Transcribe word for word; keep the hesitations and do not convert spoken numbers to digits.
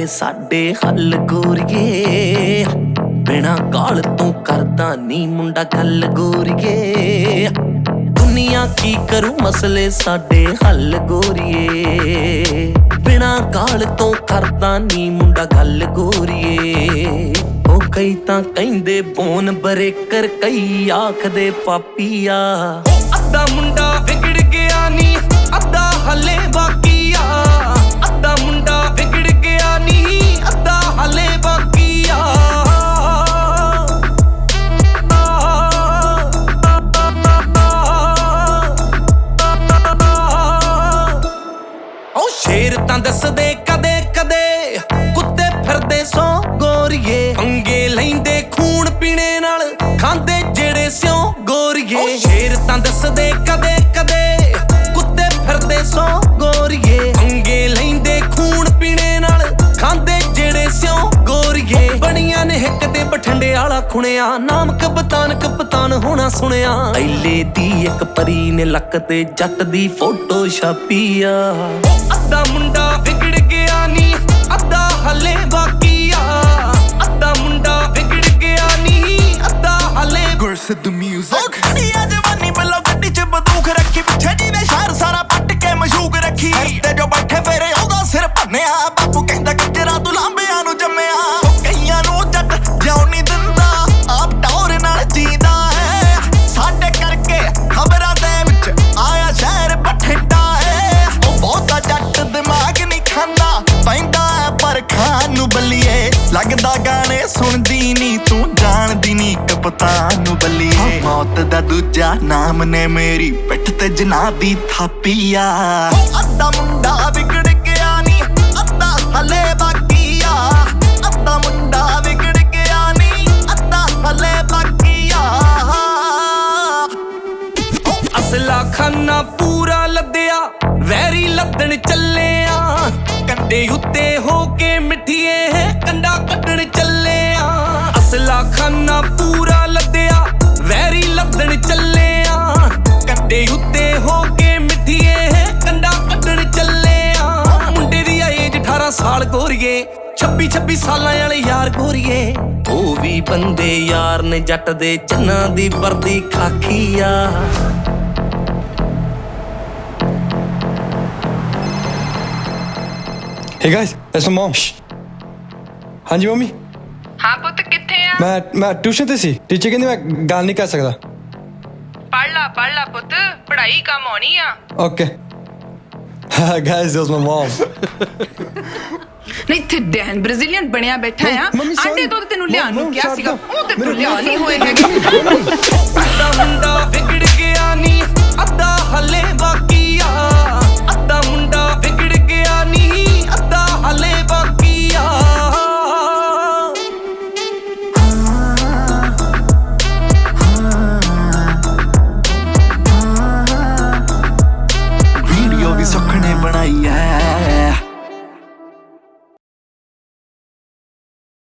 साडे हल गोरिए बिना गाल तू करदा नी मुंडा गल गोरिए दुनिया की करू मसले साडे हल गोरिए बिना गाल तो करदा नी मुंडा गल गोरिए ओ कई तां कहिंदे बोन बरेकर कई आखदे पापीआ अद्धा मुंडा विगड़ गया नी अद्धा हले बाकी आ अद्धा मुंडा विगड़ गया नी अद्धा हले बाकी आ ओ शेर तां दसदे कदे कदे कुत्ते फिरदे सौ गोरिए पंगे लैंदे खून पीने नाल खांदे जेड़े स्यों गोरिए शेर तां दसदे कदे कदे कुत्ते फिरदे सौ गोरिए पंगे लैंदे खून पीने नाल खांदे जेड़े स्यों गोरिए बणियां ने हिक ते बठंडे आला खुणिया नाम कप्तान कप्तान होना सुनिया ऐले दी एक परी ने लक ते जट दी फोटो छापी आ अद्धा मुंडा विगड़ गया नी अद्धा हले बाकी आ अद्धा मुंडा विगड़ गया नी अद्धा हले गुरसिद्ध म्यूजिक खड़िया जवानी बल्लो गड्डी च बंदूक रखी पिछे जी ने शहर सारा पट के मशूक रखी ते जो बैठे फेरे ओदा सिर भन्निया बापू कहंदा गजरा तू लांबियां नु जम्मिया कईयां नु जट जिਉਂ नहीं दिंदा आप टौर नाल जींदा है साडे करके खबरां दे विच आया शहर बठिंडा है ओ बहुता जट दिमाग नहीं खांदा पैंदा पर खान नु बल्लिए लगदा गाने सुनदी नी तू जानदी नी कप्तान नु बल्लिए मौत दा दूजा नाम ने मेरी पिठ ते जना दी थापी आ अद्धा मुंडा विगड़ गया नी अद्धा हले बाकी आ अद्धा मुंडा विगड़ गया नी अद्धा हले बाकी आ असला खाना पूरा लद्दिया वैरी लद्दण चले आ कंडे उत्ते हो के मिठिए है कंडा कटण चले आ असला खाना पूरा लद्दिया वैरी लद्दण चले आ कंडे उत्ते हो के मिठिए है कंडा कटण चले आ मुंडे दी एज अठारह साल गोरिए छब्बी छब्बी सालां वाले यार गोरिए ओ भी बंदे यार ने जट दे चन्ना दी वर्दी खाकी आ Hey guys, that's my mom. हाँ जी मम्मी। हाँ पुੱਤ किथे आ? मैं मैं ट्यूशन ते सी टीचर कहंदी मैं गल नहीं कर सकदा। पढ़ ला पढ़ ला पुੱਤ पढ़ाई काम आनी आ। Okay. Guys, that was my mom. नहीं थे डैन ब्राजीलियन बनया बैठा है आंडे तो तेनू लियान नु क्या सीगा ओ ते लिया नहीं होए हैगे।